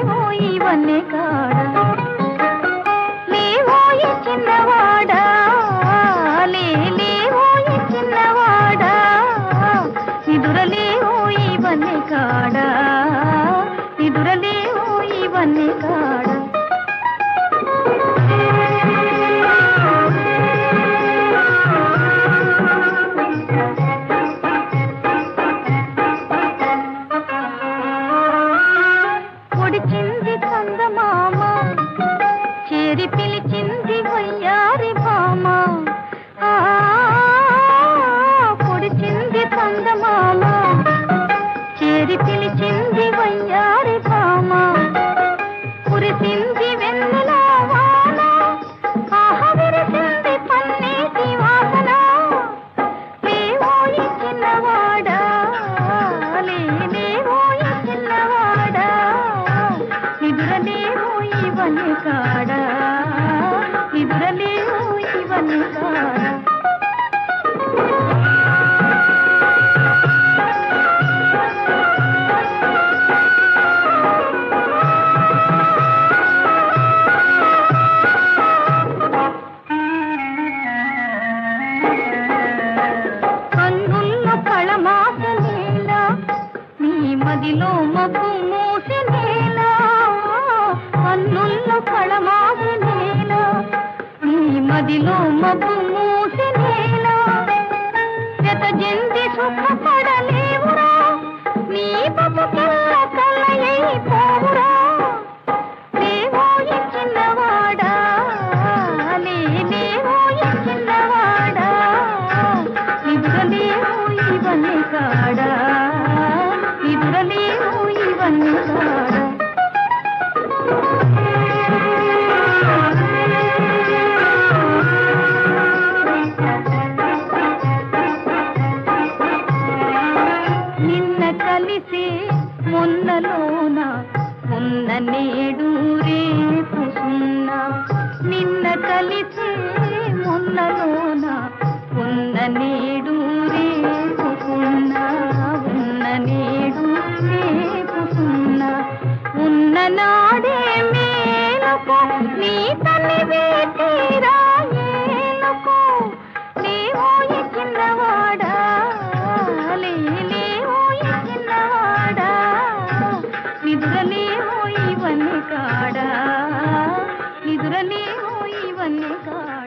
లేవోయి వన్నె కాడ లేవోయి చిన్నవాడా లేవోయి చిన్నవాడా నిదురలేవోయి వన్నె కాడ నిదురలేవోయి వన్నె కాడ పొడిచింది చందమామ చేరి పిలిచింది వయ్యారి భామ పొడిచింది చందమామ చేరి పిలిచింది వయ్యారి భామ కురిసింది వెన్నెల వాన విరిసింది పన్నీటి వాసన లేవోయి చిన్నవాడా లేవోయి చిన్నవాడా నిదురలేవోయి వన్నె కాడ నిదురలేవోయి వన్నె కాడ కన్నుల్లో కళమాసనేలా నీ మదిలో మబ్బు మూసనేలా కన్నుల్లో కళమాసనేలా నీ మదిలో మబ్బు మూసనేలా జత జంది సుఖపడలేవురా నీ బతుకెల్ల కలయైపోవురా లేవోయి చిన్నవాడా లేవోయి చిన్నవాడా నిదురలేవోయి వన్నె కాడ నిదురలేవోయి వన్నె కాడ నిన్న కలిసే మొన్నలోన ఉన్న నేడు రేపు సున్నా నిన్న కలిసే మొన్నలోన ఉన్న నేడు రేపు సున్నా ఉన్న నేడు రేపు సున్నా ఉన్న నాడే మేలుకో నీ తల్లివే తీరా ఏలుకో లేవోయి చిన్నవాడా లేవోయి చిన్నవాడా నిదురలేవోయి వన్నె కాడ నిదురలేవోయి వన్నె కాడ